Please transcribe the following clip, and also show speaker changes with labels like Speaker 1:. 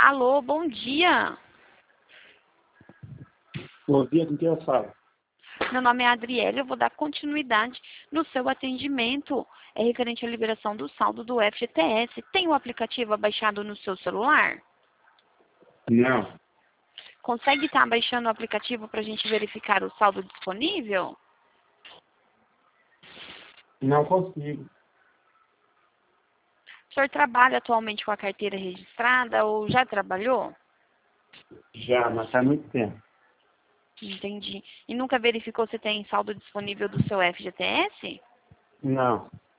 Speaker 1: Alô, bom dia.
Speaker 2: Bom dia, com quem eu falo?
Speaker 1: Meu nome é Adriele, eu vou dar continuidade no seu atendimento referente à liberação do saldo do FGTS. Tem o aplicativo abaixado no seu celular?
Speaker 2: Não,
Speaker 1: Consegue estar baixando o aplicativo para a gente verificar o saldo disponível?
Speaker 2: não consigo.
Speaker 1: O senhor trabalha atualmente com a carteira registrada ou já trabalhou?
Speaker 2: Já, mas faz muito tempo.
Speaker 1: Entendi. E nunca verificou se tem saldo disponível do seu FGTS?
Speaker 2: Não,